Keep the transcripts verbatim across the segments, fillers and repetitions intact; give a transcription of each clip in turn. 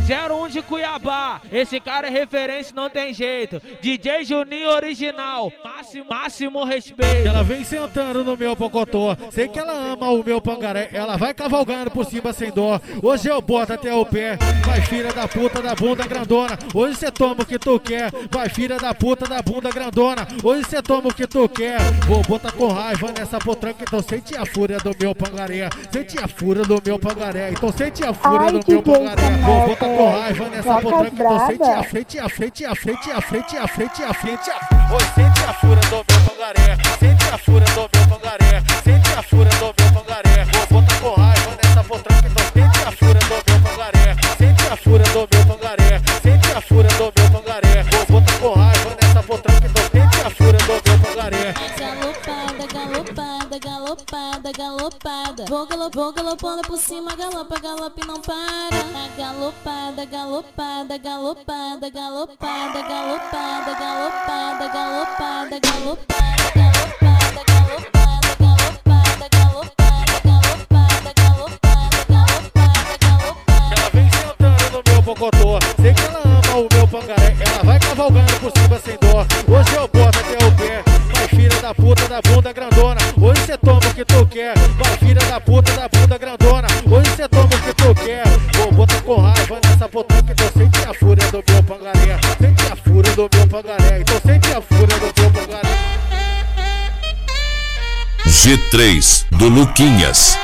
zero um de Cuiabá. Esse cara é referência, não tem jeito. D J Juninho original, máximo, máximo respeito. Ela vem sentando no meu pocotó, sei que ela ama o meu pangaré. Ela vai cavalgando por cima sem dó. Hoje eu boto até o pé. Vai filha da puta da bunda grandona. Hoje cê toma o que tu quer. Vai filha da puta da bunda grandona. Hoje cê toma o que tu quer. Vou botar com raiva nessa potranca. Então sente a fúria do meu pangaré. Sente a fúria do meu pangaré. Então sente a fúria Ai, do meu pangaré. Vou botar com Samuel, raiva nessa Vacas potranca. Então sente a bravas. frente, a frente, a frente, a frente, a frente, a frente. Oi, sente a fúria do meu pangaré. Sente a fúria do meu pangaré. Sente a fúria do meu pangaré. Vou botar com raiva nessa potranca. Então sente a fúria do meu pangaré. Sente a fúria do meu pangaré. Sente a fúria do meu pangaré. Vou botar com raiva nessa potranca. Então sente a fúria do meu pangaré. Galopada, galopada, galopada, galopada. Vou galop, vou galopando por cima, galopa, galope não para. Galopada, galopada, galopada, galopada, galopada, galopada, galopada, galopada, galopada, galopada, galopada, galopada, galopada, galopada, galopada, galopada. Ela vem sentando no meu pocotó, sei que ela ama o meu pangaré. Ela vai cavalgando por cima sem dó. Hoje eu boto até o pé. Vai filha da puta da bunda grandona. Hoje cê toma o que tu quer. Vai filha da puta da bunda grandona. Hoje cê toma o que tu quer. Vou botar com raiva nessa potranca. Então sente a fúria do meu pangaré. Sente a fúria do meu pangaré. Então sente a fúria do meu pangaré. G três do Luquinhas.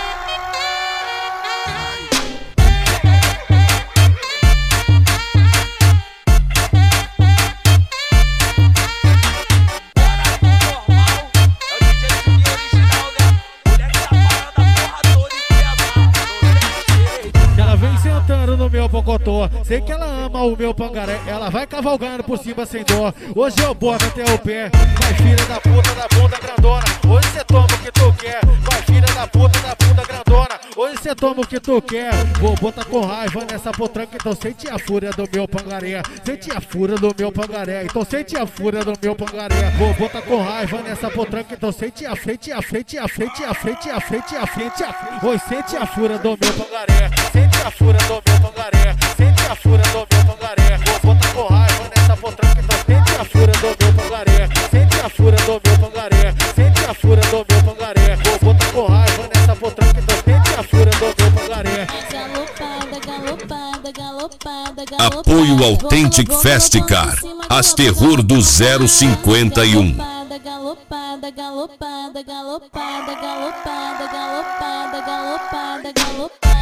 No meu pocotó, sei que ela ama o meu pangaré. Ela vai cavalgando por cima sem dó. Hoje eu boto até o pé. Vai filha da puta da bunda grandona. Hoje cê toma o que tu quer. Vai filha da puta da bunda grandona. Hoje cê toma o que tu quer. Vou botar com raiva nessa potranca. Então sente a fúria do meu pangaré. Sente a fúria do meu pangaré. Então sente a fúria do meu pangaré. Vou botar com raiva nessa potranca. Então sente a frente, a frente, a frente, a frente, a frente, a frente. Oi, sente a fúria do meu pangaré. Sente a fúria do meu pangaré. Sente a fúria do meu pangaré. Vou botar com raiva nessa potranca. Então sente a fúria do meu pangaré. Sente a fúria do meu pangaré. Sente a fúria do meu pangaré. Vou botar com raiva nessa potranca. Então sente a fúria do meu pangaré. Galopada, galopada, galopada, galopada. Apoio Authentic Festicar, as terror do zero cinquenta e um. Galopada, galopada, galopada, galopada, galopada, galopada, galopada.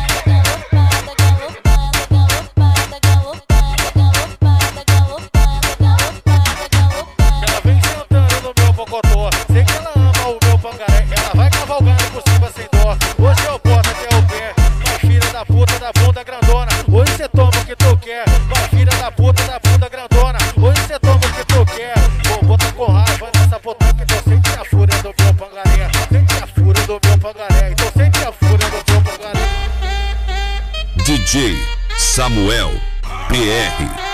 Sei que ela ama o meu pangaré. Ela vai cavalgando por cima sem dó. Hoje eu boto até o pé. Vai filha da puta da bunda grandona. Hoje cê toma o que tu quer. Vai filha da puta da bunda grandona. Hoje cê toma o que tu quer. Vou botar com raiva nessa potranca. Então sente a fúria do meu pangaré. Sente a fúria do meu pangaré. Então sente a fúria do meu pangaré. D J Samuel P R